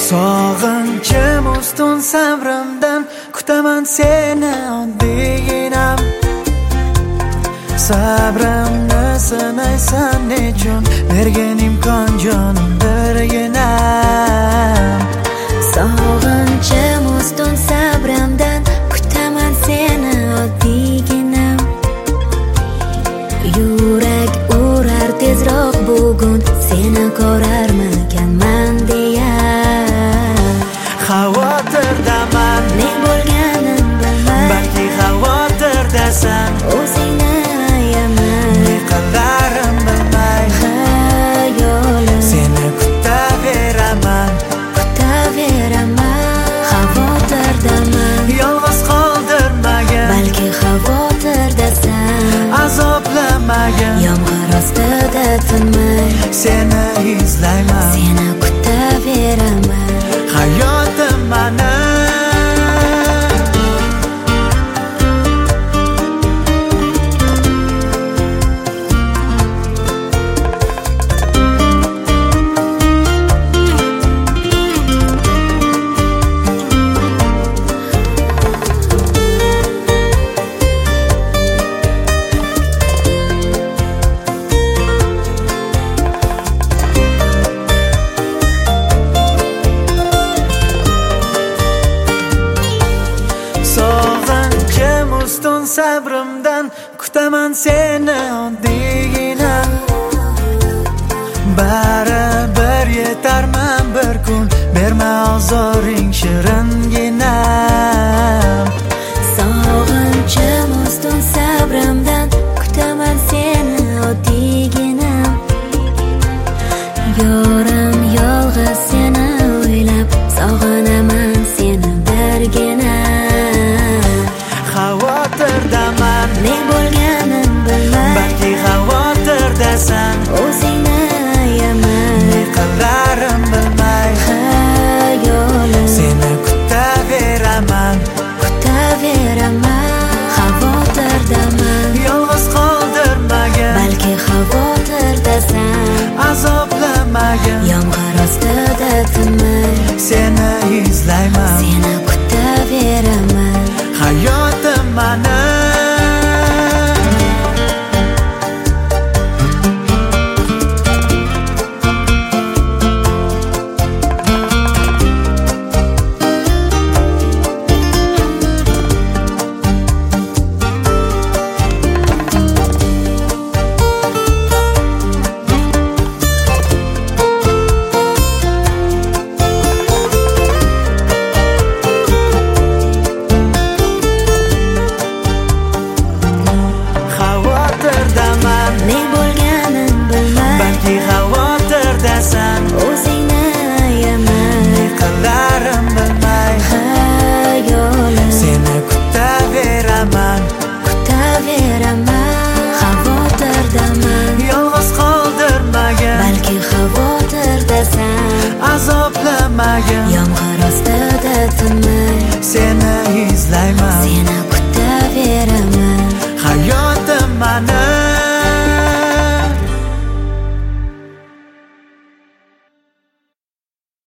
Sog'inchim ustun sabrimdan kutaman seni oddiygina. Sabrimni sinaysan nechun bergan imkon jonim birgina. Sog'inchim ustun sabrimdan kutaman seni oddiygina. Yurak urar tezroq bugun seni ko'rarmikanman deya. Xavotirdaman, ne bo'lganin bilmay, balki xavotirdasan. o'zingni ayaman, Ne qilarim bilmay, xayolim seni kutaveraman. Xavotirdaman, Yolg'iz qoldirmagin, balki xavotirdasan. azoblamagin, Yomg'ir ostida tinmay, seni izlayman. seni kutaveraman. Hayotim mani ustun sabrimdan kutaman seni oddiygina. Baribir yetarman bir kun, berma ozoring shirangina. Sog'inchim ustun sabrimdan kutaman seni oddiygina. Yorim yolg'iz seni o'ylab, sog'inaman seni birgina. Xavotirdaman, ne bo'lganin bilmay, balki xavotirdasan. o'zingni ayaman, Ne qilarim bilmay, xayolim seni kutaveraman. Xavotirdaman, Yolg'iz qoldirmagin, balki xavotirdasan. azoblamagin, Yomg'ir ostida tinmay, seni izlayman. seni kutaveraman. Hayotim mani ne bo'lganin bilmay, balki xavotirdasan. o'zingni ayaman, Ne qilarim bilmay, xayolim seni kutaveraman. Xavotirdaman, Yolg'iz qoldirmagin, balki xavotirdasan. azoblamagin, Yomg'ir